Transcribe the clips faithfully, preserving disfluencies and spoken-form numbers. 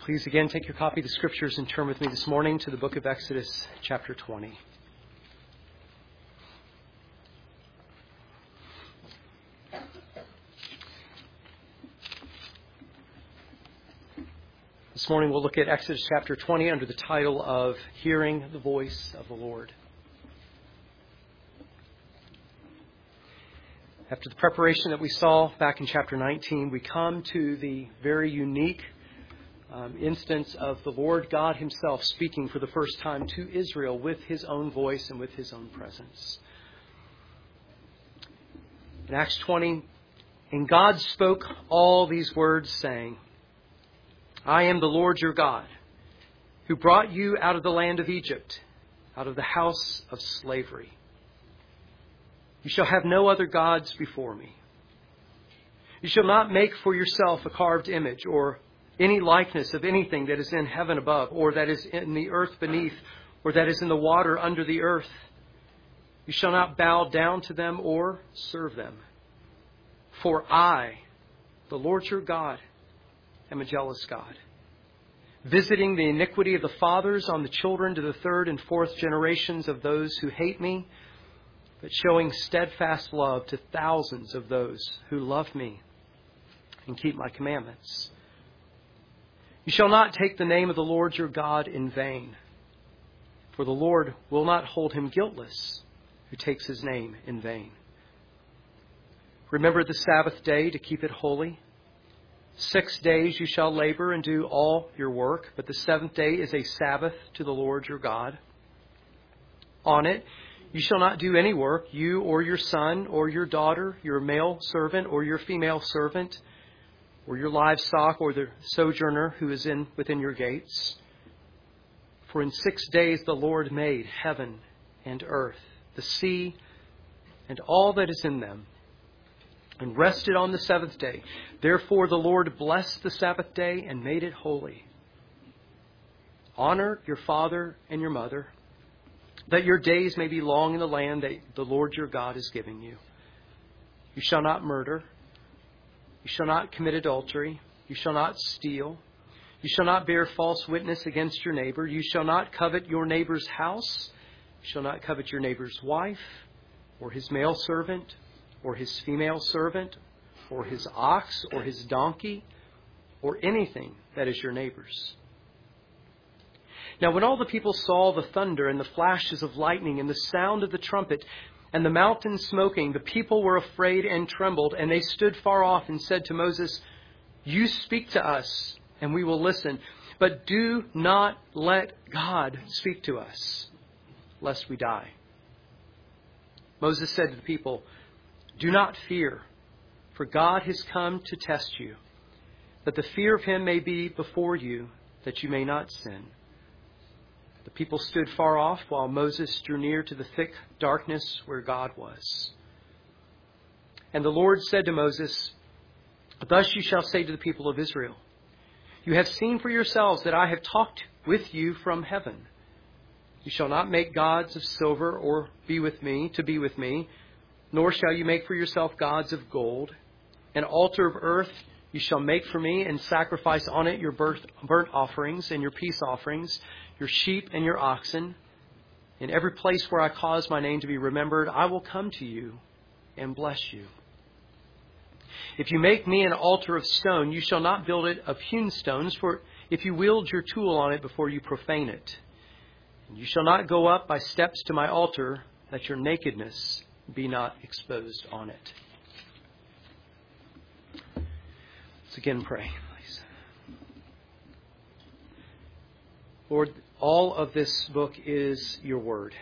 Please again take your copy of the Scriptures and turn with me this morning to the book of Exodus, chapter twenty. This morning we'll look at Exodus chapter twenty under the title of Hearing the Voice of the Lord. After the preparation that we saw back in chapter nineteen, we come to the very unique Um, instance of the Lord God himself speaking for the first time to Israel with his own voice and with his own presence. In Acts twenty, and God spoke all these words, saying, I am the Lord your God, who brought you out of the land of Egypt, out of the house of slavery. You shall have no other gods before me. You shall not make for yourself a carved image or any likeness of anything that is in heaven above, or that is in the earth beneath, or that is in the water under the earth. You shall not bow down to them or serve them. For I, the Lord your God, am a jealous God, visiting the iniquity of the fathers on the children to the third and fourth generations of those who hate me, but showing steadfast love to thousands of those who love me and keep my commandments. You shall not take the name of the Lord your God in vain, for the Lord will not hold him guiltless who takes his name in vain. Remember the Sabbath day to keep it holy. Six days you shall labor and do all your work, but the seventh day is a Sabbath to the Lord your God. On it you shall not do any work, you or your son or your daughter, your male servant or your female servant, or your livestock, or the sojourner who is in within your gates. For in six days the Lord made heaven and earth, the sea, and all that is in them, and rested on the seventh day. Therefore the Lord blessed the Sabbath day and made it holy. Honor your father and your mother, that your days may be long in the land that the Lord your God is giving you. You shall not murder. You shall not commit adultery. You shall not steal. You shall not bear false witness against your neighbor. You shall not covet your neighbor's house. You shall not covet your neighbor's wife, or his male servant, or his female servant, or his ox, or his donkey, or anything that is your neighbor's. Now when all the people saw the thunder and the flashes of lightning and the sound of the trumpet, and the mountain smoking, the people were afraid and trembled, and they stood far off and said to Moses, You speak to us, and we will listen, but do not let God speak to us, lest we die. Moses said to the people, Do not fear, for God has come to test you, that the fear of him may be before you, that you may not sin. The people stood far off while Moses drew near to the thick darkness where God was. And the Lord said to Moses, Thus you shall say to the people of Israel, You have seen for yourselves that I have talked with you from heaven. You shall not make gods of silver or be with me to be with me, nor shall you make for yourself gods of gold. An altar of earth you shall make for me, and sacrifice on it your burnt offerings and your peace offerings, your sheep and your oxen. In every place where I cause my name to be remembered, I will come to you and bless you. If you make me an altar of stone, you shall not build it of hewn stones, for if you wield your tool on it before you profane it. And you shall not go up by steps to my altar, that your nakedness be not exposed on it. Let's again pray, please. Lord, all of this book is your word.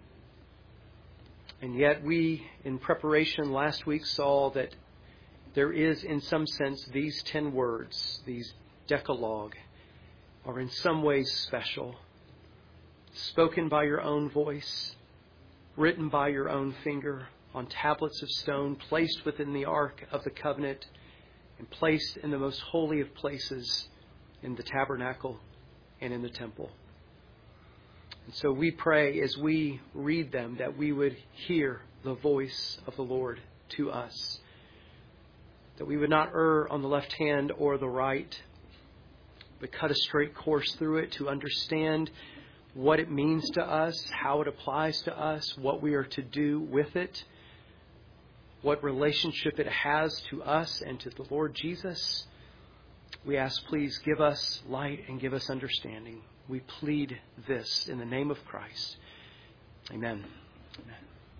And yet we, in preparation last week, saw that there is, in some sense, these ten words, these decalogue, are in some ways special. Spoken by your own voice, written by your own finger on tablets of stone, placed within the ark of the covenant, and placed in the most holy of places, in the tabernacle and in the temple. And so we pray as we read them that we would hear the voice of the Lord to us, that we would not err on the left hand or the right, but cut a straight course through it to understand what it means to us, how it applies to us, what we are to do with it, what relationship it has to us and to the Lord Jesus. We ask, please give us light and give us understanding. We plead this in the name of Christ. Amen. Amen.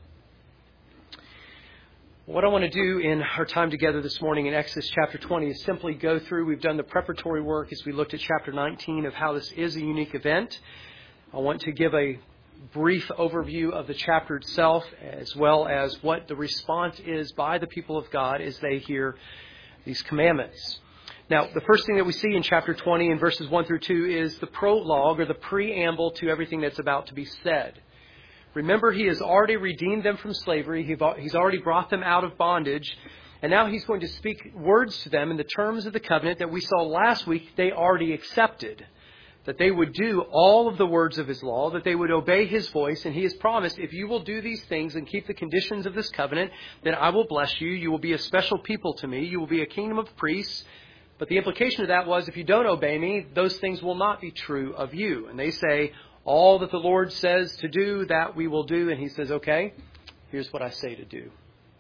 What I want to do in our time together this morning in Exodus chapter twenty is simply go through. We've done the preparatory work as we looked at chapter nineteen of how this is a unique event. I want to give a brief overview of the chapter itself, as well as what the response is by the people of God as they hear these commandments. Now, the first thing that we see in chapter twenty in verses one through two is the prologue or the preamble to everything that's about to be said. Remember, he has already redeemed them from slavery. He's already brought them out of bondage. And now he's going to speak words to them in the terms of the covenant that we saw last week they already accepted. That they would do all of the words of his law, that they would obey his voice. And he has promised, if you will do these things and keep the conditions of this covenant, then I will bless you. You will be a special people to me. You will be a kingdom of priests. But the implication of that was, if you don't obey me, those things will not be true of you. And they say, all that the Lord says to do, that we will do. And he says, okay, here's what I say to do.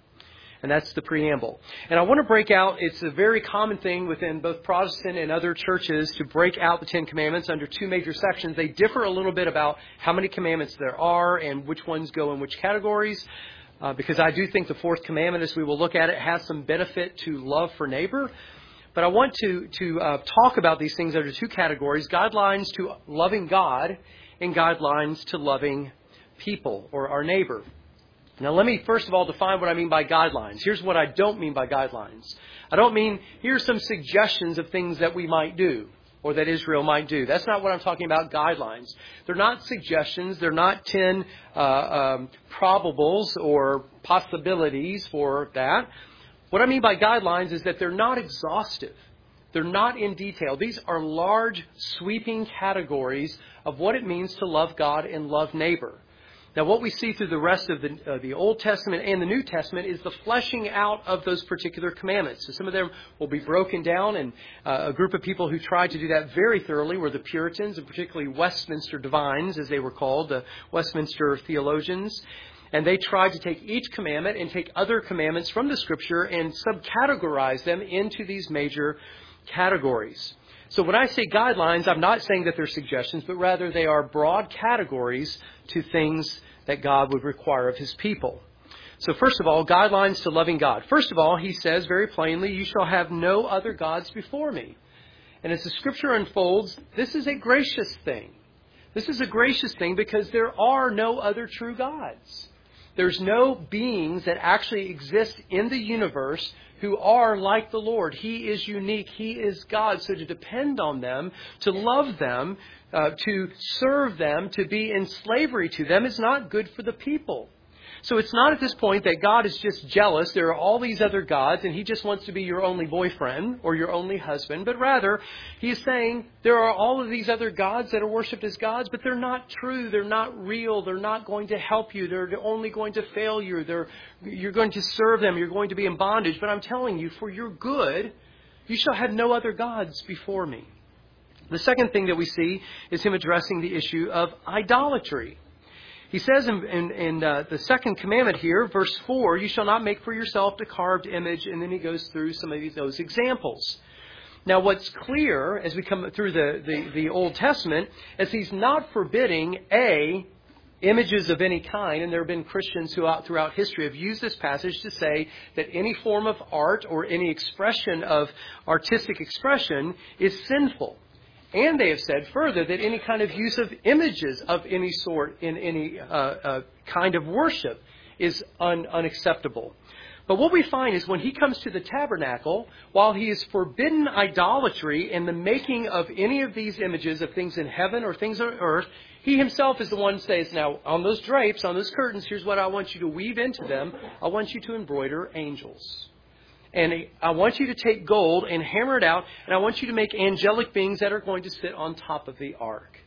And that's the preamble. And I want to break out, it's a very common thing within both Protestant and other churches to break out the Ten Commandments under two major sections. They differ a little bit about how many commandments there are and which ones go in which categories. Uh, because I do think the fourth commandment, as we will look at it, has some benefit to love for neighbor. But I want to, to uh, talk about these things under two categories: guidelines to loving God and guidelines to loving people or our neighbor. Now, let me first of all define what I mean by guidelines. Here's what I don't mean by guidelines. I don't mean, here's some suggestions of things that we might do or that Israel might do. That's not what I'm talking about, guidelines. They're not suggestions. They're not ten uh, um, probables or possibilities for that. What I mean by guidelines is that they're not exhaustive. They're not in detail. These are large, sweeping categories of what it means to love God and love neighbor. Now, what we see through the rest of the, uh, the Old Testament and the New Testament is the fleshing out of those particular commandments. So some of them will be broken down, and uh, a group of people who tried to do that very thoroughly were the Puritans, and particularly Westminster divines, as they were called, the Westminster theologians. And they tried to take each commandment and take other commandments from the Scripture and subcategorize them into these major categories. So when I say guidelines, I'm not saying that they're suggestions, but rather they are broad categories to things that God would require of his people. So first of all, guidelines to loving God. First of all, he says very plainly, you shall have no other gods before me. And as the Scripture unfolds, this is a gracious thing. This is a gracious thing because there are no other true gods. There's no beings that actually exist in the universe who are like the Lord. He is unique. He is God. So to depend on them, to love them, uh, to serve them, to be in slavery to them is not good for the people. So it's not at this point that God is just jealous. There are all these other gods and he just wants to be your only boyfriend or your only husband. But rather, he is saying there are all of these other gods that are worshipped as gods, but they're not true. They're not real. They're not going to help you. They're only going to fail you. They're, you're going to serve them. You're going to be in bondage. But I'm telling you, for your good, you shall have no other gods before me. The second thing that we see is him addressing the issue of idolatry. He says in, in, in uh, the second commandment here, verse four, you shall not make for yourself a carved image. And then he goes through some of those examples. Now, what's clear as we come through the, the, the Old Testament is he's not forbidding, A, images of any kind. And there have been Christians who out throughout history have used this passage to say that any form of art or any expression of artistic expression is sinful. And they have said further that any kind of use of images of any sort in any uh, uh, kind of worship is un- unacceptable. But what we find is when he comes to the tabernacle, while he is forbidden idolatry and the making of any of these images of things in heaven or things on earth, he himself is the one who says, now on those drapes, on those curtains, here's what I want you to weave into them. I want you to embroider angels. And I want you to take gold and hammer it out, and I want you to make angelic beings that are going to sit on top of the ark.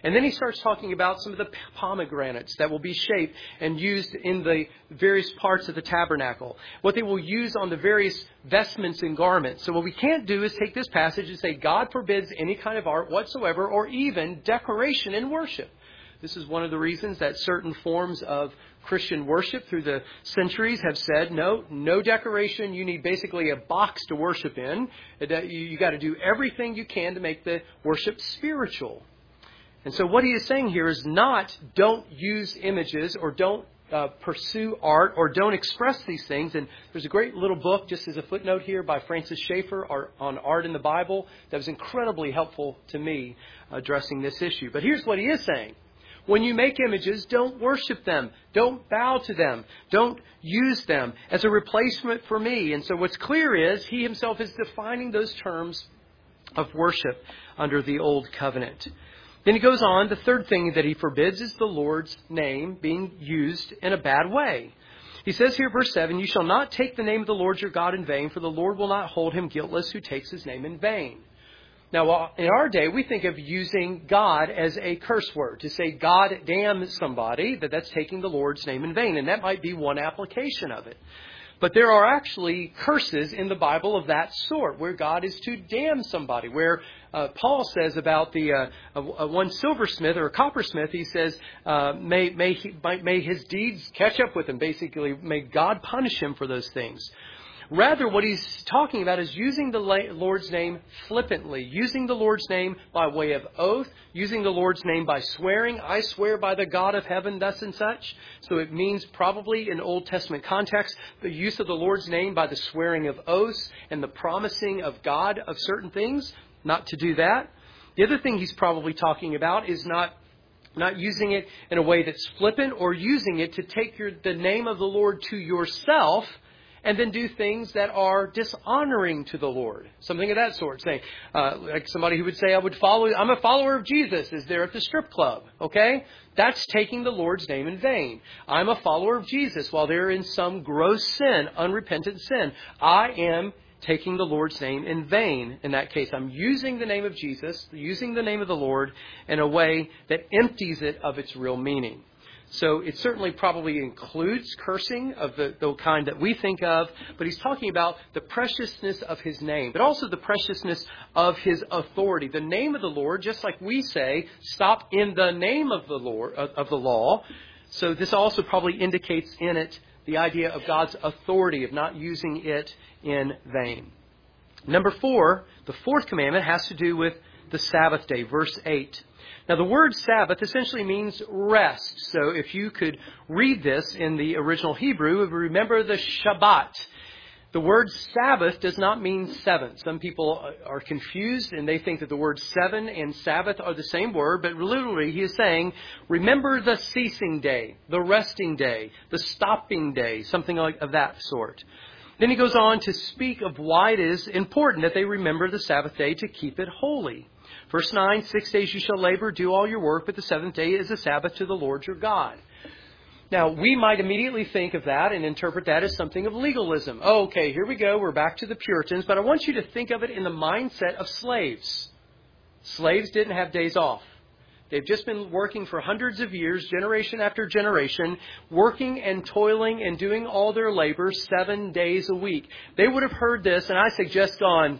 And then he starts talking about some of the pomegranates that will be shaped and used in the various parts of the tabernacle, what they will use on the various vestments and garments. So what we can't do is take this passage and say God forbids any kind of art whatsoever or even decoration in worship. This is one of the reasons that certain forms of Christian worship through the centuries have said, no, no decoration. You need basically a box to worship in. You got to do everything you can to make the worship spiritual. And so what he is saying here is not don't use images or don't uh, pursue art or don't express these things. And there's a great little book, just as a footnote here, by Francis Schaeffer on art in the Bible that was incredibly helpful to me addressing this issue. But here's what he is saying. When you make images, don't worship them. Don't bow to them. Don't use them as a replacement for me. And so what's clear is he himself is defining those terms of worship under the Old Covenant. Then he goes on. The third thing that he forbids is the Lord's name being used in a bad way. He says here, verse seven, you shall not take the name of the Lord your God in vain, for the Lord will not hold him guiltless who takes his name in vain. Now, in our day, we think of using God as a curse word. To say God damn somebody, that that's taking the Lord's name in vain. And that might be one application of it. But there are actually curses in the Bible of that sort, where God is to damn somebody. Where uh, Paul says about the uh, uh, one silversmith or a coppersmith, he says, uh, may, may, he, may his deeds catch up with him. Basically, may God punish him for those things. Rather, what he's talking about is using the Lord's name flippantly, using the Lord's name by way of oath, using the Lord's name by swearing. I swear by the God of heaven, thus and such. So it means probably in Old Testament context, the use of the Lord's name by the swearing of oaths and the promising of God of certain things, not to do that. The other thing he's probably talking about is not Not using it in a way that's flippant or using it to take your, the name of the Lord to yourself and then do things that are dishonoring to the Lord. Something of that sort. Saying, uh, like somebody who would say, I would follow, I'm a follower of Jesus, is there at the strip club. Okay? That's taking the Lord's name in vain. I'm a follower of Jesus while they're in some gross sin, unrepentant sin. I am taking the Lord's name in vain in that case. I'm using the name of Jesus, using the name of the Lord in a way that empties it of its real meaning. So it certainly probably includes cursing of the, the kind that we think of, but he's talking about the preciousness of his name, but also the preciousness of his authority. The name of the Lord, just like we say, stop in the name of the Lord, of, of the law. So this also probably indicates in it the idea of God's authority, of not using it in vain. Number four, the fourth commandment has to do with the Sabbath day, verse eight. Now, the word Sabbath essentially means rest. So if you could read this in the original Hebrew, remember the Shabbat. The word Sabbath does not mean seven. Some people are confused and they think that the word seven and Sabbath are the same word. But literally, he is saying, remember the ceasing day, the resting day, the stopping day, something like of that sort. Then he goes on to speak of why it is important that they remember the Sabbath day to keep it holy. Verse nine, six days you shall labor, do all your work, but the seventh day is a Sabbath to the Lord your God. Now, we might immediately think of that and interpret that as something of legalism. Oh, okay, here we go. We're back to the Puritans. But I want you to think of it in the mindset of slaves. Slaves didn't have days off. They've just been working for hundreds of years, generation after generation, working and toiling and doing all their labor seven days a week. They would have heard this, and I suggest gone,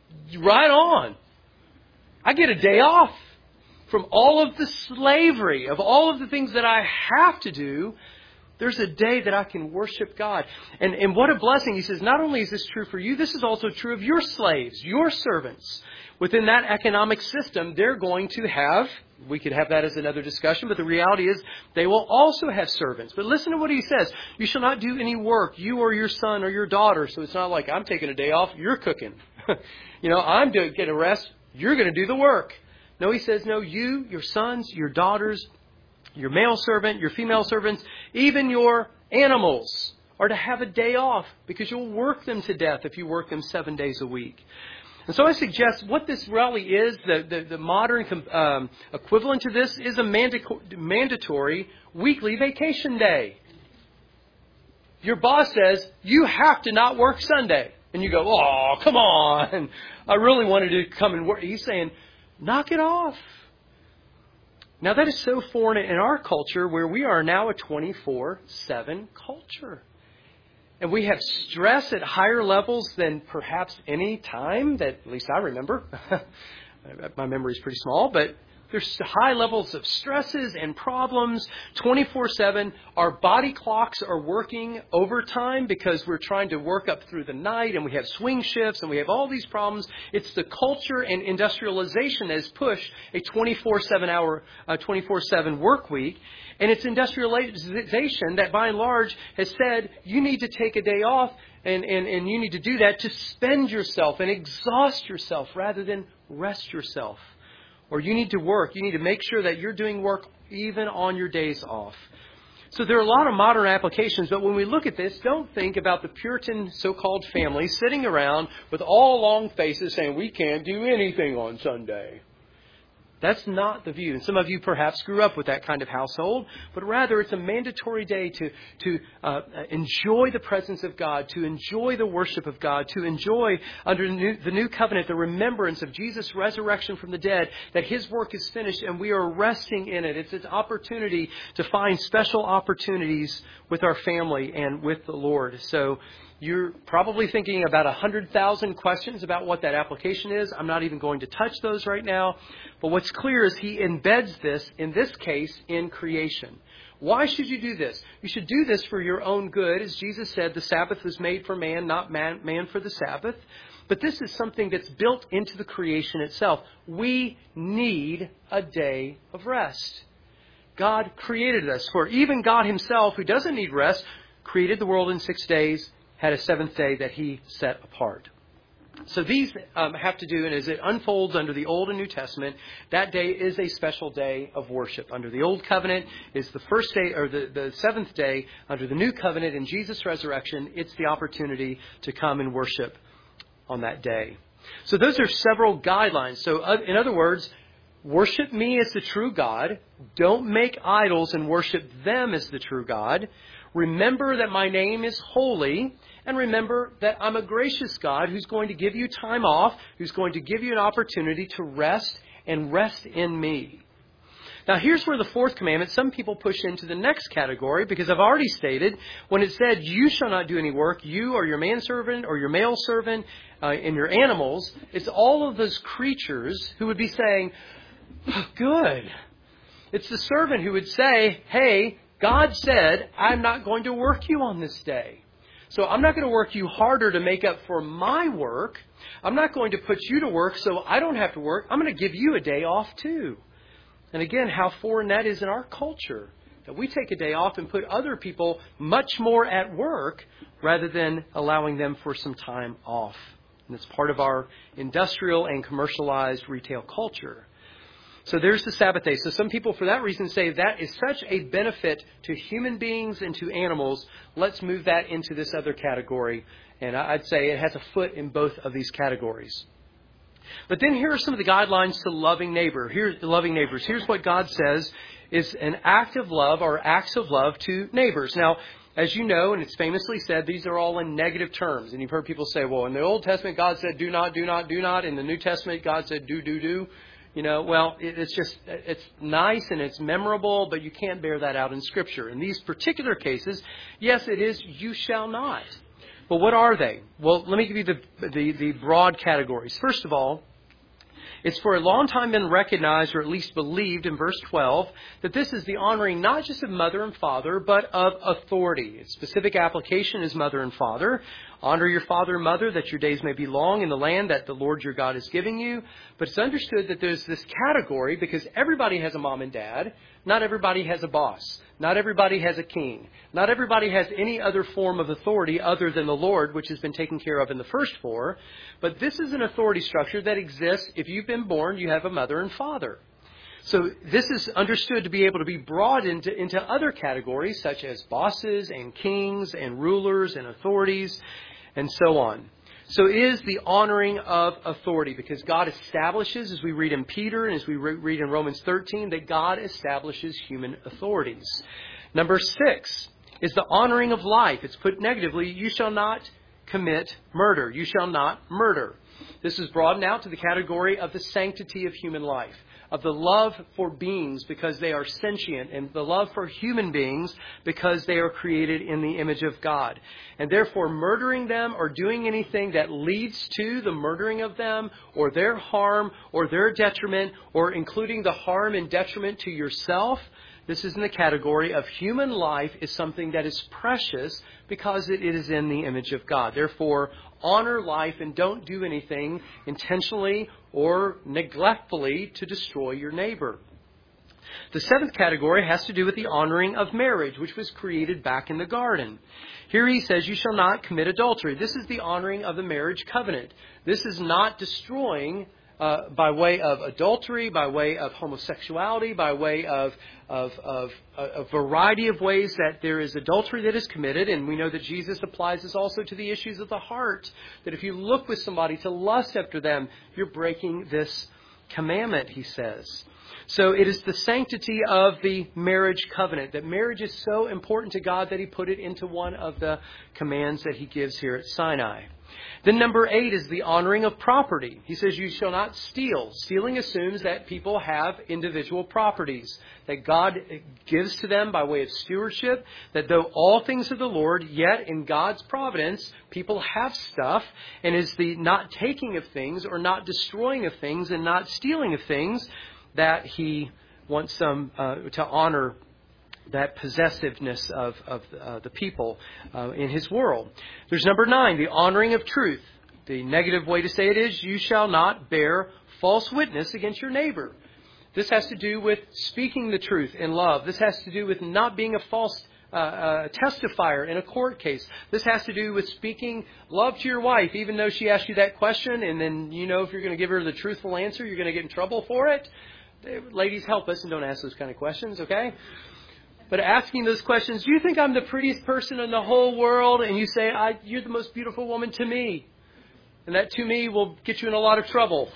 right on. I get a day off from all of the slavery, of all of the things that I have to do. There's a day that I can worship God. And, and what a blessing. He says, not only is this true for you, this is also true of your slaves, your servants. Within that economic system, they're going to have, we could have that as another discussion, but the reality is they will also have servants. But listen to what he says. You shall not do any work, you or your son or your daughter. So it's not like I'm taking a day off, you're cooking. you know, I'm doing get a rest, you're going to do the work. No, he says, no, you, your sons, your daughters, your male servant, your female servants, even your animals are to have a day off because you'll work them to death if you work them seven days a week. And so I suggest what this really is, the, the, the modern um, equivalent to this is a mandaco- mandatory weekly vacation day. Your boss says, you have to not work Sunday. And you go, oh, come on. I really wanted to come and work. He's saying, knock it off. Now, that is so foreign in our culture where we are now a twenty-four seven culture. And we have stress at higher levels than perhaps any time that, at least I remember. My memory is pretty small, but there's high levels of stresses and problems twenty-four seven. Our body clocks are working overtime because we're trying to work up through the night, and we have swing shifts and we have all these problems. It's the culture and industrialization that has pushed a twenty-four seven hour, uh, twenty-four seven work week. And it's industrialization that by and large has said you need to take a day off and, and, and you need to do that to spend yourself and exhaust yourself rather than rest yourself. Or you need to work. You need to make sure that you're doing work even on your days off. So there are a lot of modern applications, but when we look at this, don't think about the Puritan so-called family sitting around with all long faces saying, we can't do anything on Sunday. That's not the view. And some of you perhaps grew up with that kind of household, but rather it's a mandatory day to, to uh, enjoy the presence of God, to enjoy the worship of God, to enjoy under the new, the new covenant, the remembrance of Jesus' resurrection from the dead, that His work is finished and we are resting in it. It's an opportunity to find special opportunities with our family and with the Lord. So you're probably thinking about one hundred thousand questions about what that application is. I'm not even going to touch those right now. But what's clear is He embeds this, in this case, in creation. Why should you do this? You should do this for your own good. As Jesus said, the Sabbath was made for man, not man, man for the Sabbath. But this is something that's built into the creation itself. We need a day of rest. God created us for it. Even God Himself, who doesn't need rest, created the world in six days, had a seventh day that He set apart. So these um, have to do, and as it unfolds under the Old and New Testament, that day is a special day of worship. Under the Old Covenant is the first day, or the, the seventh day. Under the New Covenant in Jesus' resurrection, it's the opportunity to come and worship on that day. So those are several guidelines. So uh, in other words, worship me as the true God. Don't make idols and worship them as the true God. Remember that my name is holy, and remember that I'm a gracious God who's going to give you time off, who's going to give you an opportunity to rest and rest in me. Now, here's where the fourth commandment, some people push into the next category, because I've already stated, when it said, you shall not do any work, you or your manservant or your male servant uh, and your animals, it's all of those creatures who would be saying, oh, good. It's the servant who would say, hey, God said, I'm not going to work you on this day. So I'm not going to work you harder to make up for my work. I'm not going to put you to work so I don't have to work. I'm going to give you a day off too. And again, how foreign that is in our culture, that we take a day off and put other people much more at work rather than allowing them for some time off. And it's part of our industrial and commercialized retail culture. So there's the Sabbath day. So some people, for that reason, say that is such a benefit to human beings and to animals. Let's move that into this other category. And I'd say it has a foot in both of these categories. But then here are some of the guidelines to loving neighbor. Here's loving neighbors. Here's what God says is an act of love or acts of love to neighbors. Now, as you know, and it's famously said, these are all in negative terms. And you've heard people say, well, in the Old Testament, God said, do not, do not, do not. In the New Testament, God said, do, do, do. You know, well, it's just, it's nice and it's memorable, but you can't bear that out in Scripture. In these particular cases, yes, it is, you shall not. But what are they? Well, let me give you the, the, the broad categories. First of all, it's for a long time been recognized, or at least believed in verse twelve, that this is the honoring not just of mother and father, but of authority. Its specific application is mother and father. Honor your father and mother, that your days may be long in the land that the Lord your God is giving you. But it's understood that there's this category, because everybody has a mom and dad. Not everybody has a boss. Not everybody has a king. Not everybody has any other form of authority other than the Lord, which has been taken care of in the first four. But this is an authority structure that exists. If you've been born, you have a mother and father. So this is understood to be able to be brought into, into other categories, such as bosses and kings and rulers and authorities and so on. So it is the honoring of authority, because God establishes, as we read in Peter and as we re- read in Romans thirteen, that God establishes human authorities. Number six is the honoring of life. It's put negatively, you shall not commit murder. You shall not murder. This is broadened out to the category of the sanctity of human life. of the love for beings because they are sentient, and the love for human beings because they are created in the image of God. And therefore, murdering them or doing anything that leads to the murdering of them or their harm or their detriment, or including the harm and detriment to yourself, this is in the category of human life is something that is precious because it is in the image of God. Therefore, honor life and don't do anything intentionally or neglectfully to destroy your neighbor. The seventh category has to do with the honoring of marriage, which was created back in the garden. Here he says, you shall not commit adultery. This is the honoring of the marriage covenant. This is not destroying Uh, by way of adultery, by way of homosexuality, by way of, of, of a, a variety of ways that there is adultery that is committed. And we know that Jesus applies this also to the issues of the heart. That if you look with somebody to lust after them, you're breaking this commandment, he says. So it is the sanctity of the marriage covenant. That marriage is so important to God that he put it into one of the commands that he gives here at Sinai. Then number eight is the honoring of property. He says, you shall not steal. Stealing assumes that people have individual properties that God gives to them by way of stewardship, that though all things are the Lord, yet in God's providence, people have stuff, and is the not taking of things or not destroying of things and not stealing of things that he wants them uh, to honor that possessiveness of, of uh, the people uh, in his world. There's number nine, the honoring of truth. The negative way to say it is, you shall not bear false witness against your neighbor. This has to do with speaking the truth in love. This has to do with not being a false uh, uh, testifier in a court case. This has to do with speaking love to your wife, even though she asked you that question, and then you know if you're going to give her the truthful answer, you're going to get in trouble for it. Ladies, help us and don't ask those kind of questions, okay? But asking those questions, do you think I'm the prettiest person in the whole world? And you say, I, you're the most beautiful woman to me. And that to me will get you in a lot of trouble.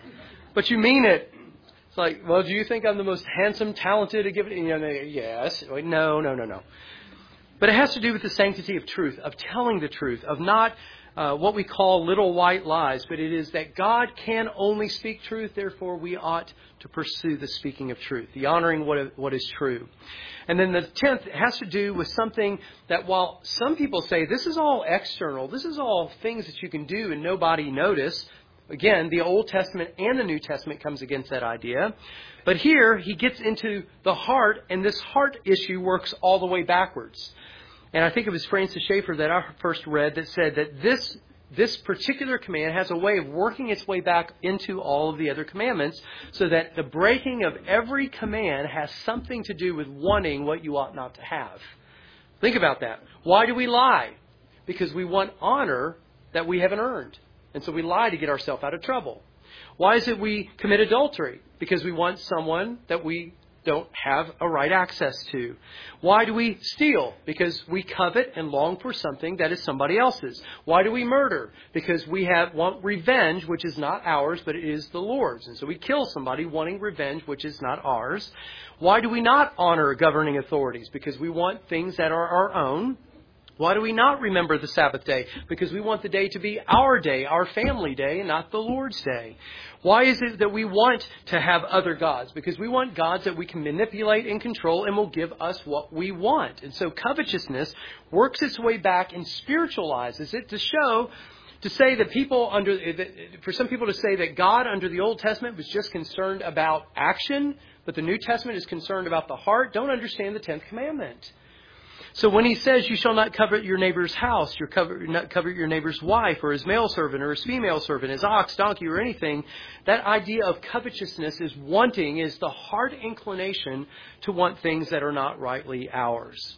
But you mean it. It's like, well, do you think I'm the most handsome, talented? To give it? You know, yes. No, no, no, no. But it has to do with the sanctity of truth, of telling the truth, of not uh, what we call little white lies. But it is that God can only speak truth. Therefore, we ought to pursue the speaking of truth, the honoring what what is true. And then the tenth has to do with something that while some people say this is all external, this is all things that you can do and nobody notice. Again, the Old Testament and the New Testament comes against that idea. But here he gets into the heart, and this heart issue works all the way backwards. And I think it was Francis Schaeffer that I first read that said that this This particular command has a way of working its way back into all of the other commandments, so that the breaking of every command has something to do with wanting what you ought not to have. Think about that. Why do we lie? Because we want honor that we haven't earned. And so we lie to get ourselves out of trouble. Why is it we commit adultery? Because we want someone that we don't have a right access to. Why do we steal? Because we covet and long for something that is somebody else's. Why do we murder? Because we have want revenge, which is not ours, but it is the Lord's. And so we kill somebody wanting revenge, which is not ours. Why do we not honor governing authorities? Because we want things that are our own. Why do we not remember the Sabbath day? Because we want the day to be our day, our family day, and not the Lord's day. Why is it that we want to have other gods? Because we want gods that we can manipulate and control and will give us what we want. And so covetousness works its way back and spiritualizes it to show, to say that people under, for some people to say that God under the Old Testament was just concerned about action, but the New Testament is concerned about the heart, don't understand the tenth commandment. So when he says you shall not covet your neighbor's house, you cover, not covet your neighbor's wife or his male servant or his female servant, his ox, donkey or anything, that idea of covetousness is wanting, is the heart inclination to want things that are not rightly ours.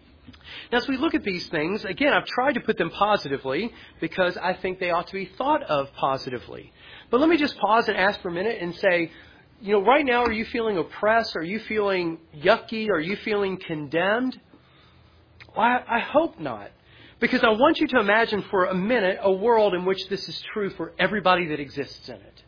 Now, as we look at these things, again, I've tried to put them positively because I think they ought to be thought of positively. But let me just pause and ask for a minute and say, you know, right now, are you feeling oppressed? Are you feeling yucky? Are you feeling condemned? Well, I, I hope not. Because I want you to imagine for a minute a world in which this is true for everybody that exists in it.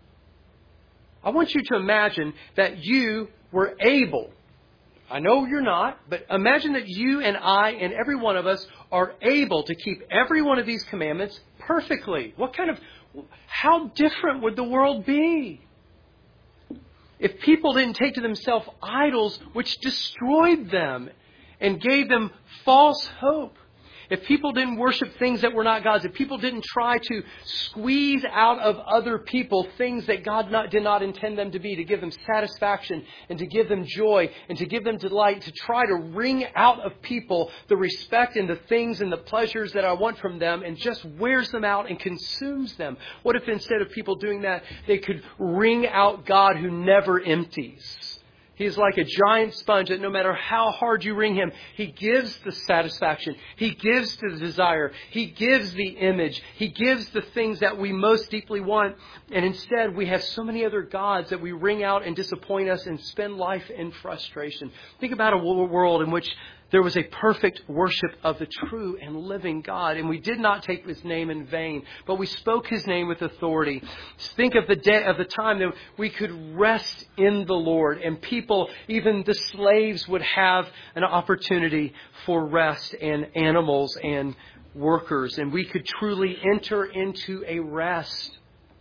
I want you to imagine that you were able, I know you're not, but imagine that you and I and every one of us are able to keep every one of these commandments perfectly. What kind of, how different would the world be? if people didn't take to themselves idols which destroyed them and gave them false hope, if people didn't worship things that were not God's, if people didn't try to squeeze out of other people things that God not, did not intend them to be, to give them satisfaction and to give them joy and to give them delight, to try to wring out of people the respect and the things and the pleasures that I want from them and just wears them out and consumes them. What if instead of people doing that, they could wring out God who never empties? He's like a giant sponge that no matter how hard you wring him, he gives the satisfaction. He gives the desire. He gives the image. He gives the things that we most deeply want. And instead, we have so many other gods that we wring out and disappoint us and spend life in frustration. Think about a world in which there was a perfect worship of the true and living God. And we did not take his name in vain, but we spoke his name with authority. Think of the day of the time that we could rest in the Lord, and people, even the slaves, would have an opportunity for rest, and animals and workers, and we could truly enter into a rest.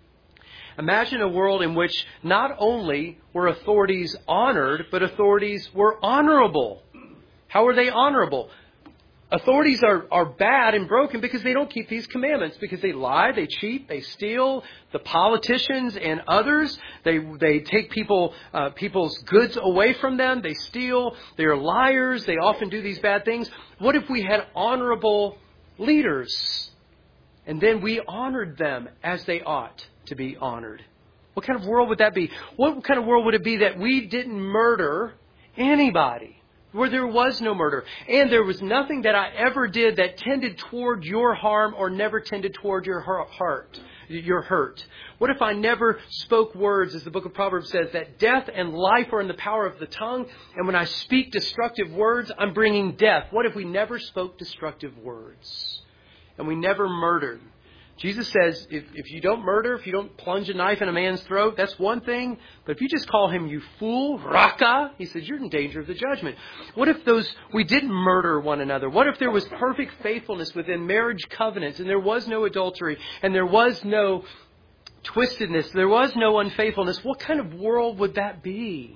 Imagine a world in which not only were authorities honored, but authorities were honorable. How are they honorable? Authorities are, are bad and broken because they don't keep these commandments, because they lie, they cheat, they steal. The politicians and others, they they take people uh, people's goods away from them. They steal. They're liars. They often do these bad things. What if we had honorable leaders, and then we honored them as they ought to be honored? What kind of world would that be? What kind of world would it be that we didn't murder anybody? Where there was no murder. And there was nothing that I ever did that tended toward your harm or never tended toward your heart, your hurt. What if I never spoke words, as the book of Proverbs says, that death and life are in the power of the tongue, and when I speak destructive words, I'm bringing death? What if we never spoke destructive words and we never murdered? Jesus says, if, if you don't murder, if you don't plunge a knife in a man's throat, that's one thing. But if you just call him, you fool, raka, he says, you're in danger of the judgment. What if those we didn't murder one another? What if there was perfect faithfulness within marriage covenants, and there was no adultery, and there was no twistedness, there was no unfaithfulness? What kind of world would that be?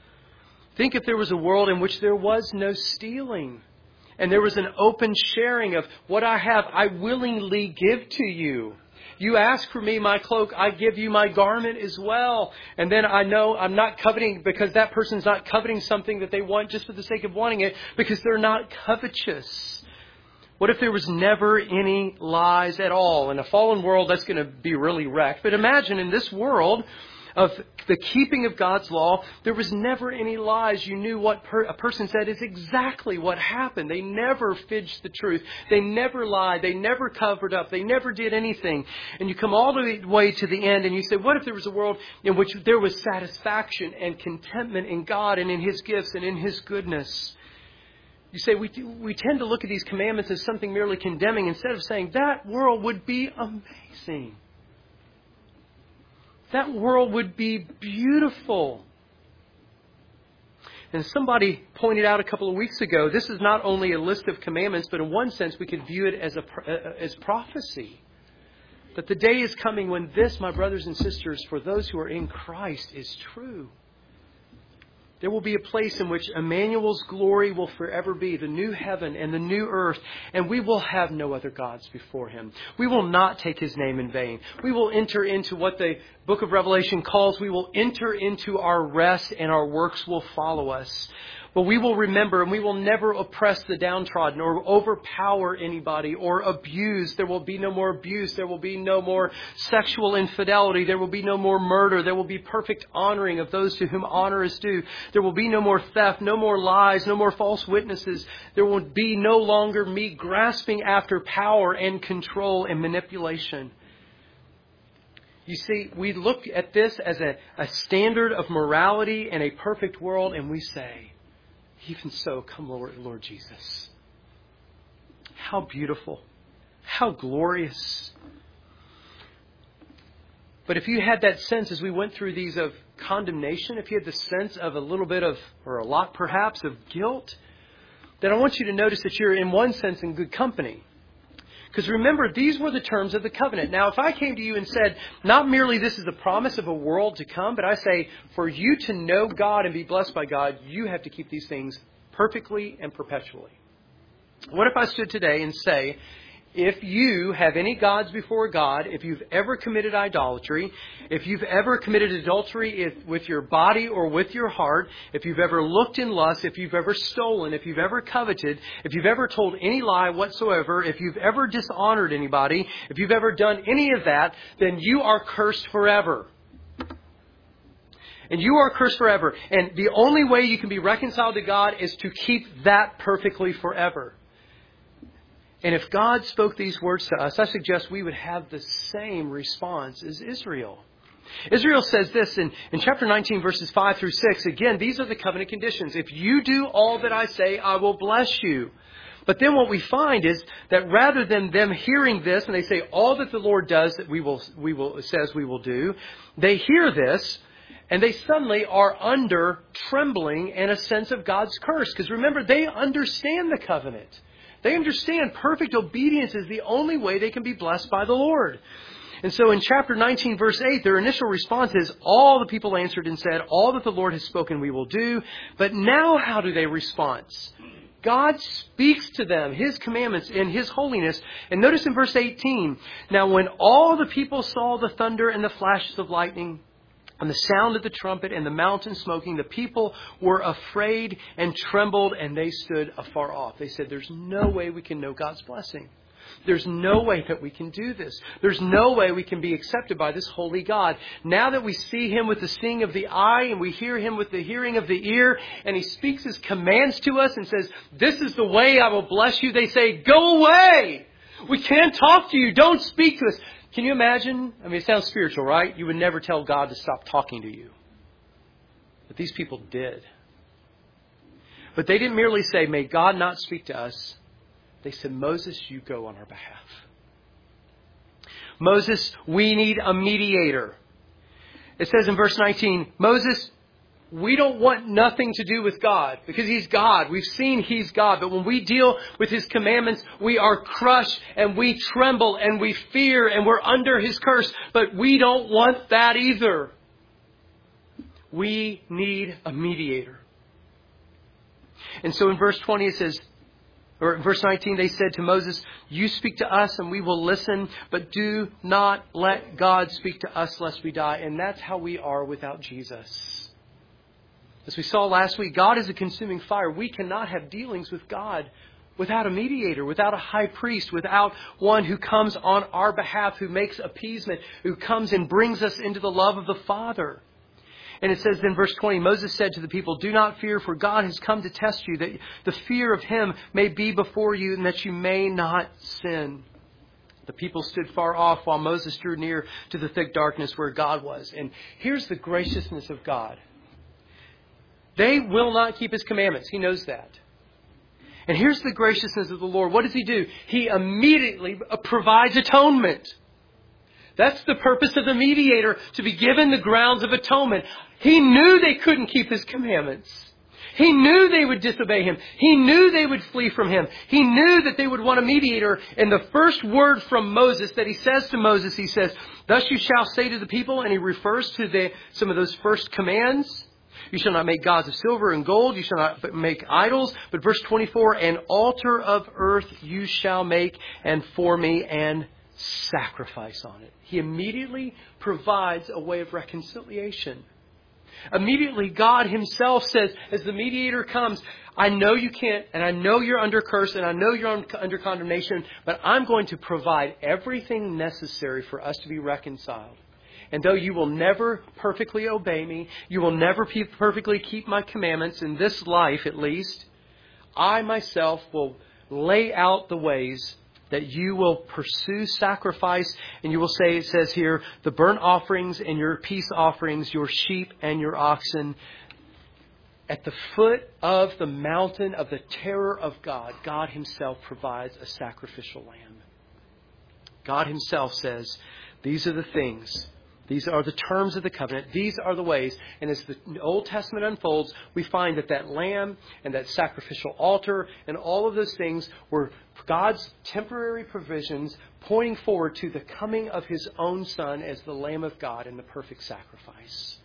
Think if there was a world in which there was no stealing, and there was an open sharing of what I have, I willingly give to you. You ask for me my cloak, I give you my garment as well. And then I know I'm not coveting because that person's not coveting something that they want just for the sake of wanting it, because they're not covetous. What if there was never any lies at all? In a fallen world, that's going to be really wrecked. But imagine in this world of the keeping of God's law, there was never any lies. You knew what per- a person said is exactly what happened. They never fidged the truth. They never lied. They never covered up. They never did anything. And you come all the way to the end and you say, what if there was a world in which there was satisfaction and contentment in God and in his gifts and in his goodness? You say, we, we tend to look at these commandments as something merely condemning, instead of saying that world would be amazing. That world would be beautiful. And somebody pointed out a couple of weeks ago, this is not only a list of commandments, but in one sense we could view it as a as prophecy. That the day is coming when this, my brothers and sisters, for those who are in Christ, is true. There will be a place in which Emmanuel's glory will forever be, the new heaven and the new earth, and we will have no other gods before him. We will not take his name in vain. We will enter into what the book of Revelation calls, we will enter into our rest, and our works will follow us. But we will remember, and we will never oppress the downtrodden or overpower anybody or abuse. There will be no more abuse. There will be no more sexual infidelity. There will be no more murder. There will be perfect honoring of those to whom honor is due. There will be no more theft, no more lies, no more false witnesses. There will be no longer me grasping after power and control and manipulation. You see, we look at this as a, a standard of morality and a perfect world, and we say, even so, come Lord, Lord Jesus. How beautiful. How glorious. But if you had that sense as we went through these of condemnation, if you had the sense of a little bit of, or a lot perhaps, of guilt, then I want you to notice that you're in one sense in good company. Because remember, these were the terms of the covenant. Now, if I came to you and said, not merely this is the promise of a world to come, but I say, for you to know God and be blessed by God, you have to keep these things perfectly and perpetually. What if I stood today and say, if you have any gods before God, if you've ever committed idolatry, if you've ever committed adultery if, with your body or with your heart, if you've ever looked in lust, if you've ever stolen, if you've ever coveted, if you've ever told any lie whatsoever, if you've ever dishonored anybody, if you've ever done any of that, then you are cursed forever. And you are cursed forever. And the only way you can be reconciled to God is to keep that perfectly forever. And if God spoke these words to us, I suggest we would have the same response as Israel. Israel says this in, in chapter nineteen, verses five through six. Again, these are the covenant conditions. If you do all that I say, I will bless you. But then what we find is that rather than them hearing this, and they say all that the Lord does that we will, we will says we will do, they hear this, and they suddenly are under trembling and a sense of God's curse. Because remember, they understand the covenant. They understand perfect obedience is the only way they can be blessed by the Lord. And so in chapter nineteen, verse eight, their initial response is, all the people answered and said, all that the Lord has spoken we will do. But now how do they respond? God speaks to them, His commandments in His holiness. And notice in verse eighteen, now when all the people saw the thunder and the flashes of lightning, and the sound of the trumpet and the mountain smoking, the people were afraid and trembled, and they stood afar off. They said, there's no way we can know God's blessing. There's no way that we can do this. There's no way we can be accepted by this holy God. Now that we see Him with the seeing of the eye and we hear Him with the hearing of the ear, and He speaks His commands to us and says, this is the way I will bless you. They say, go away. We can't talk to you. Don't speak to us. Can you imagine? I mean, it sounds spiritual, right? You would never tell God to stop talking to you. But these people did. But they didn't merely say, may God not speak to us. They said, Moses, you go on our behalf. Moses, we need a mediator. It says in verse nineteen, Moses, we don't want nothing to do with God because He's God. We've seen He's God. But when we deal with His commandments, we are crushed and we tremble and we fear and we're under His curse. But we don't want that either. We need a mediator. And so in verse twenty it says, or in verse nineteen, they said to Moses, you speak to us and we will listen, but do not let God speak to us lest we die. And that's how we are without Jesus. As we saw last week, God is a consuming fire. We cannot have dealings with God without a mediator, without a high priest, without one who comes on our behalf, who makes appeasement, who comes and brings us into the love of the Father. And it says in verse twenty, Moses said to the people, do not fear, for God has come to test you, that the fear of Him may be before you and that you may not sin. The people stood far off while Moses drew near to the thick darkness where God was. And here's the graciousness of God. They will not keep His commandments. He knows that. And here's the graciousness of the Lord. What does He do? He immediately provides atonement. That's the purpose of the mediator, to be given the grounds of atonement. He knew they couldn't keep His commandments. He knew they would disobey Him. He knew they would flee from Him. He knew that they would want a mediator. And the first word from Moses that He says to Moses, He says, thus you shall say to the people, and He refers to the, some of those first commands. You shall not make gods of silver and gold. You shall not make idols. But verse twenty-four, an altar of earth you shall make, and for me and sacrifice on it. He immediately provides a way of reconciliation. Immediately God Himself says, as the mediator comes, I know you can't, and I know you're under curse, and I know you're under condemnation, but I'm going to provide everything necessary for us to be reconciled. And though you will never perfectly obey me, you will never perfectly keep my commandments in this life at least, I myself will lay out the ways that you will pursue sacrifice, and you will say, it says here, the burnt offerings and your peace offerings, your sheep and your oxen. At the foot of the mountain of the terror of God, God Himself provides a sacrificial lamb. God Himself says, these are the things These are the terms of the covenant. These are the ways. And as the Old Testament unfolds, we find that that lamb and that sacrificial altar and all of those things were God's temporary provisions pointing forward to the coming of His own Son as the Lamb of God and the perfect sacrifice.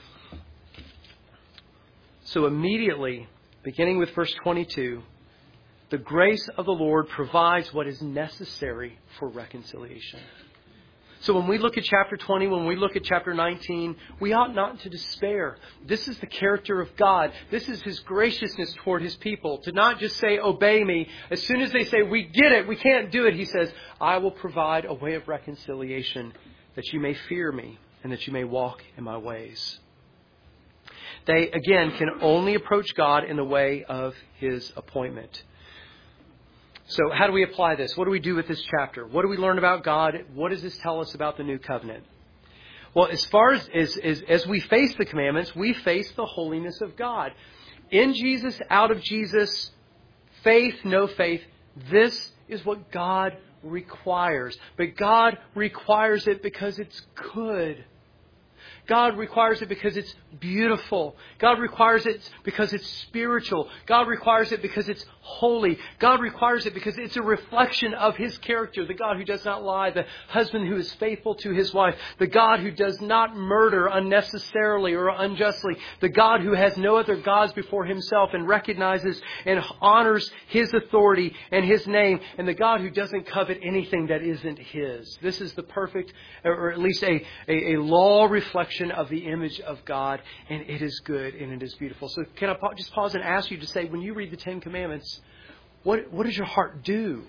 So immediately, beginning with verse twenty-two, the grace of the Lord provides what is necessary for reconciliation. So when we look at chapter twenty, when we look at chapter nineteen, we ought not to despair. This is the character of God. This is His graciousness toward His people. To not just say, obey me. As soon as they say, we get it, we can't do it, He says, I will provide a way of reconciliation that you may fear me and that you may walk in my ways. They, again, can only approach God in the way of His appointment. So how do we apply this? What do we do with this chapter? What do we learn about God? What does this tell us about the new covenant? Well, as far as, as, as, as we face the commandments, we face the holiness of God. In Jesus, out of Jesus, faith, no faith, this is what God requires. But God requires it because it's good. God requires it because it's beautiful. God requires it because it's spiritual. God requires it because it's holy. God requires it because it's a reflection of His character. The God who does not lie. The husband who is faithful to his wife. The God who does not murder unnecessarily or unjustly. The God who has no other gods before Himself and recognizes and honors His authority and His name. And the God who doesn't covet anything that isn't His. This is the perfect, or at least a, a, a law reflection of the image of God, and it is good and it is beautiful. So can I pa- just pause and ask you to say, when you read the Ten Commandments, what, what does your heart do?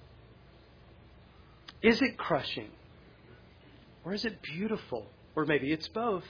Is it crushing? Or is it beautiful? Or maybe it's both.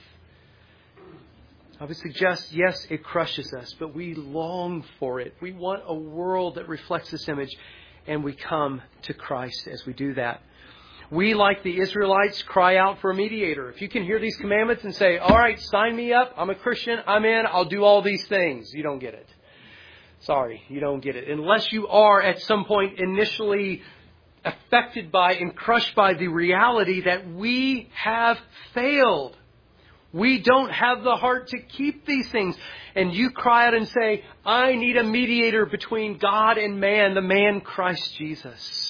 I would suggest, yes, it crushes us, but we long for it. We want a world that reflects this image, and we come to Christ as we do that. We, like the Israelites, cry out for a mediator. If you can hear these commandments and say, all right, sign me up. I'm a Christian. I'm in. I'll do all these things. You don't get it. Sorry, you don't get it. Unless you are at some point initially affected by and crushed by the reality that we have failed. We don't have the heart to keep these things. And you cry out and say, I need a mediator between God and man, the man Christ Jesus.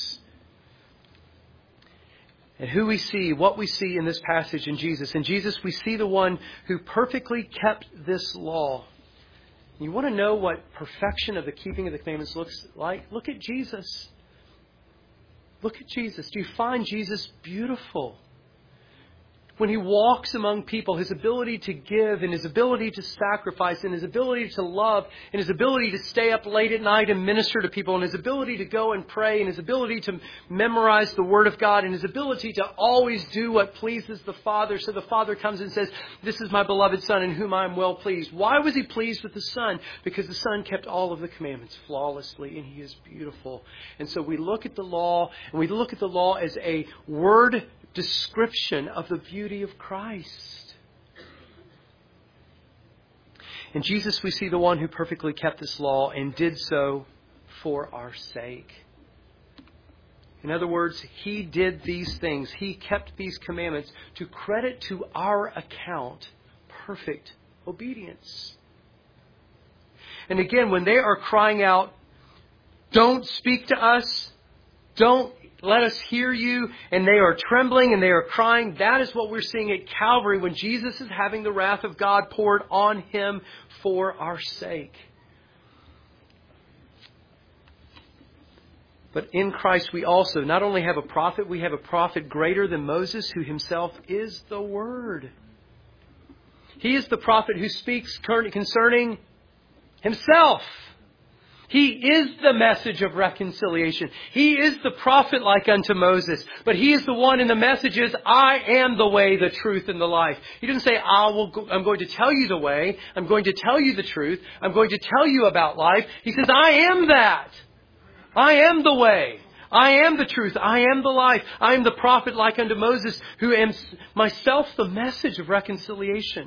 And who we see, what we see in this passage in Jesus. In Jesus, we see the one who perfectly kept this law. You want to know what perfection of the keeping of the commandments looks like? Look at Jesus. Look at Jesus. Do you find Jesus beautiful? When He walks among people, His ability to give and His ability to sacrifice and His ability to love and His ability to stay up late at night and minister to people and His ability to go and pray and His ability to memorize the Word of God and His ability to always do what pleases the Father. So the Father comes and says, this is my beloved Son in whom I am well pleased. Why was He pleased with the Son? Because the Son kept all of the commandments flawlessly and He is beautiful. And so we look at the law and we look at the law as a word description of the beauty of Christ. In Jesus, we see the one who perfectly kept this law and did so for our sake. In other words, He did these things. He kept these commandments to credit to our account perfect obedience. And again, when they are crying out, don't speak to us, don't let us hear you, and they are trembling and they are crying. That is what we're seeing at Calvary when Jesus is having the wrath of God poured on Him for our sake. But in Christ we also not only have a prophet, we have a prophet greater than Moses, who Himself is the Word. He is the prophet who speaks concerning Himself. He is the message of reconciliation. He is the prophet like unto Moses. But He is the one in the messages, I am the way, the truth, and the life. He doesn't say, I will go, I'm going to tell you the way. I'm going to tell you the truth. I'm going to tell you about life. He says, I am that. I am the way. I am the truth. I am the life. I am the prophet like unto Moses, who am myself the message of reconciliation.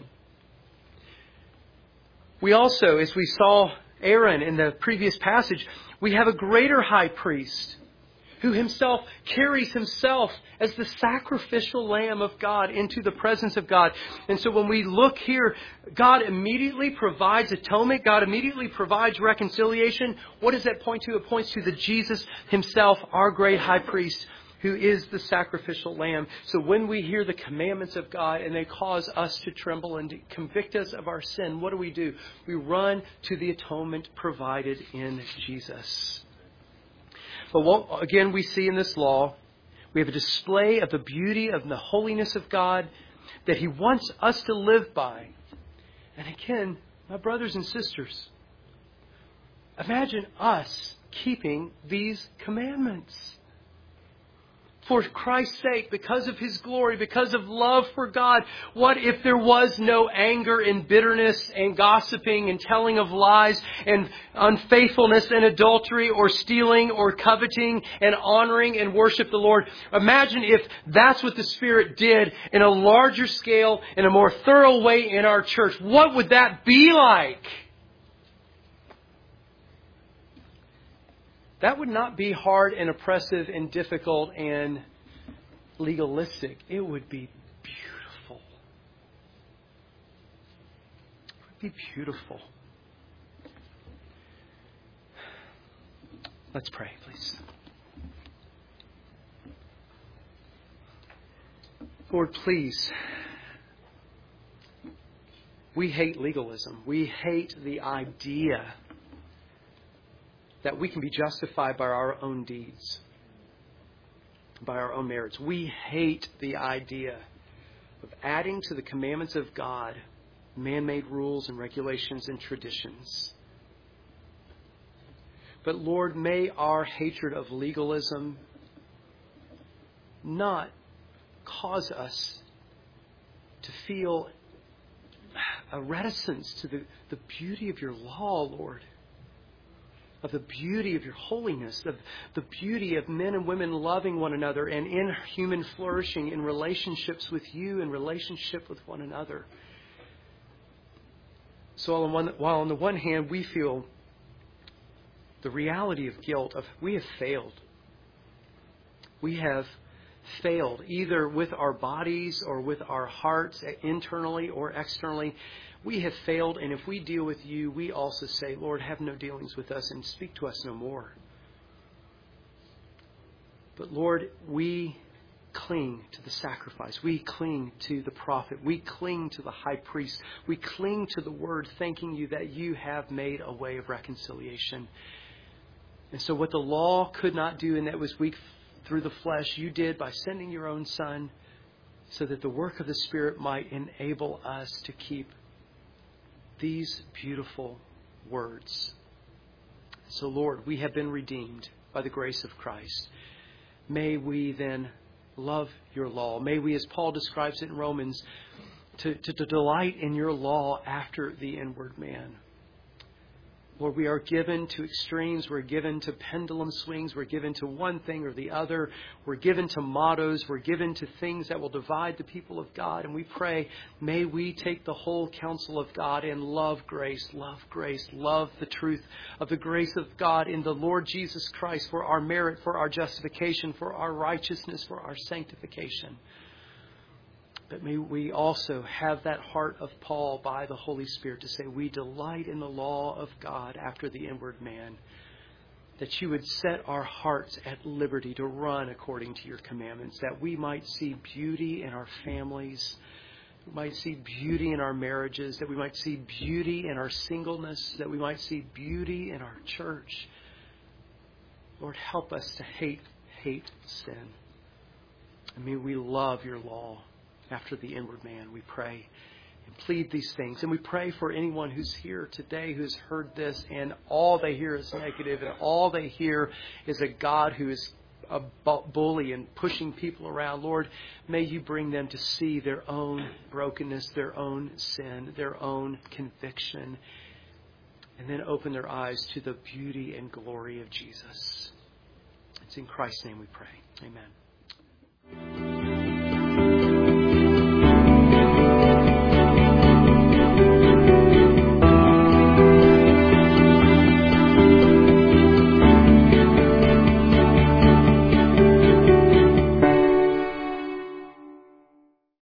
We also, as we saw Aaron in the previous passage, we have a greater high priest who himself carries himself as the sacrificial Lamb of God into the presence of God. And so when we look here, God immediately provides atonement. God immediately provides reconciliation. What does that point to? It points to the Jesus himself, our great high priest, who is the sacrificial lamb. So when we hear the commandments of God and they cause us to tremble and to convict us of our sin, what do we do? We run to the atonement provided in Jesus. But what, again, we see in this law, we have a display of the beauty of the holiness of God that He wants us to live by. And again, my brothers and sisters, imagine us keeping these commandments. For Christ's sake, because of His glory, because of love for God, what if there was no anger and bitterness and gossiping and telling of lies and unfaithfulness and adultery or stealing or coveting and honoring and worship the Lord? Imagine if that's what the Spirit did in a larger scale, in a more thorough way in our church. What would that be like? That would not be hard and oppressive and difficult and legalistic. It would be beautiful. It would be beautiful. Let's pray, please. Lord, please. We hate legalism. We hate the idea that we can be justified by our own deeds, by our own merits. We hate the idea of adding to the commandments of God man-made rules and regulations and traditions. But Lord, may our hatred of legalism not cause us to feel a reticence to the, the beauty of your law, Lord. Of the beauty of your holiness, of the beauty of men and women loving one another and in human flourishing in relationships with you and relationship with one another. So on one, while on the one hand we feel the reality of guilt, of we have failed. We have failed either with our bodies or with our hearts, internally or externally. We have failed, and if we deal with you, we also say, Lord, have no dealings with us and speak to us no more. But Lord, we cling to the sacrifice. We cling to the prophet. We cling to the high priest. We cling to the word, thanking you that you have made a way of reconciliation. And so what the law could not do, and that was weak through the flesh, you did by sending your own Son so that the work of the Spirit might enable us to keep these beautiful words. So Lord, we have been redeemed by the grace of Christ. May we then love your law. May we, as Paul describes it in Romans, to, to, to delight in your law after the inward man. Lord, we are given to extremes. We're given to pendulum swings. We're given to one thing or the other. We're given to mottos. We're given to things that will divide the people of God. And we pray, may we take the whole counsel of God and love grace, love grace, love the truth of the grace of God in the Lord Jesus Christ for our merit, for our justification, for our righteousness, for our sanctification. But may we also have that heart of Paul by the Holy Spirit to say, we delight in the law of God after the inward man. That you would set our hearts at liberty to run according to your commandments. That we might see beauty in our families. We might see beauty in our marriages. That we might see beauty in our singleness. That we might see beauty in our church. Lord, help us to hate, hate sin. And may we love your law. After the inward man, we pray and plead these things. And we pray for anyone who's here today who's heard this and all they hear is negative and all they hear is a God who is a bully and pushing people around. Lord, may you bring them to see their own brokenness, their own sin, their own conviction, and then open their eyes to the beauty and glory of Jesus. It's in Christ's name we pray. Amen.